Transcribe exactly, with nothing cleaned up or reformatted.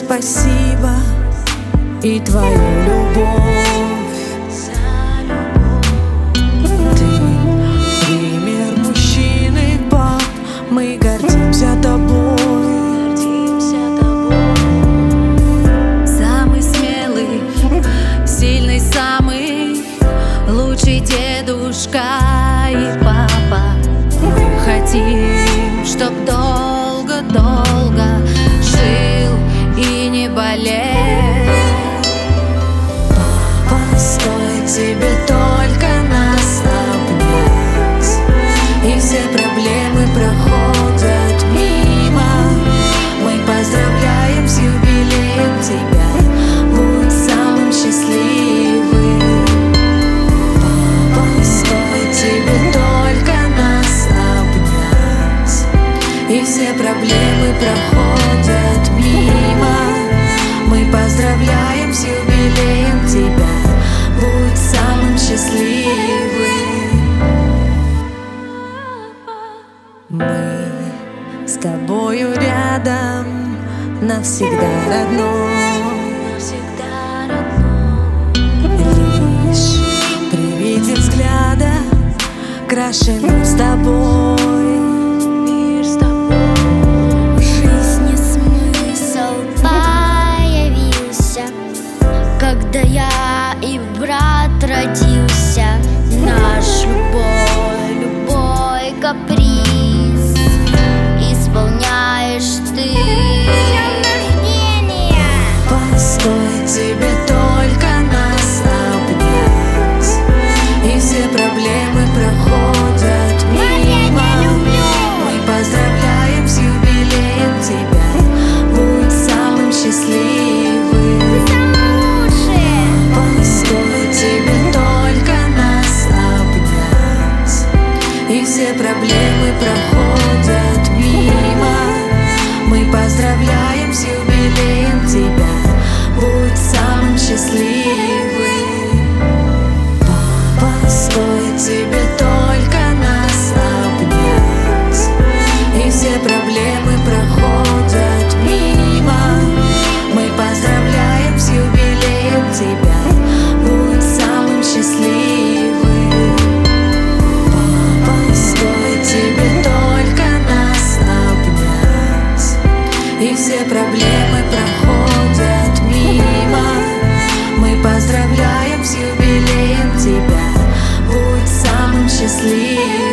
спасибо и твою любовь. Ты пример мужчины, пап, мы гордимся тобой. Самый смелый, сильный, самый лучший дедушка и папа. Хотим, чтоб долго-долго жил и не болел. Папа, стоит тебе только нас обнять, и все проблемы проходят мимо. Мы поздравляем с юбилеем тебя, будь самым счастливым. Папа, стоит тебе только нас обнять, и все проблемы проходят мимо. Мы поздравляем с юбилеем тебя, будь самым счастливым. Мы с тобою рядом навсегда, родной. Лишь при виде взгляда краше мир с тобой. Когда я и брат родился, наш любой, любой каприз исполняешь ты. Постой, тебе только нас обнять, и все проблемы проходят мимо. Мы поздравляем с юбилеем тебя, будь самым счастливым. И все проблемы проходят мимо. Мы поздравляем с юбилеем тебя, будь самым счастливым. Папа, стоит тебе только нас обнять, и все проблемы проходят мимо. Мы поздравляем с юбилеем тебя, будь самым счастливым. И все проблемы проходят мимо. Мы поздравляем с юбилеем тебя, будь самым счастливым.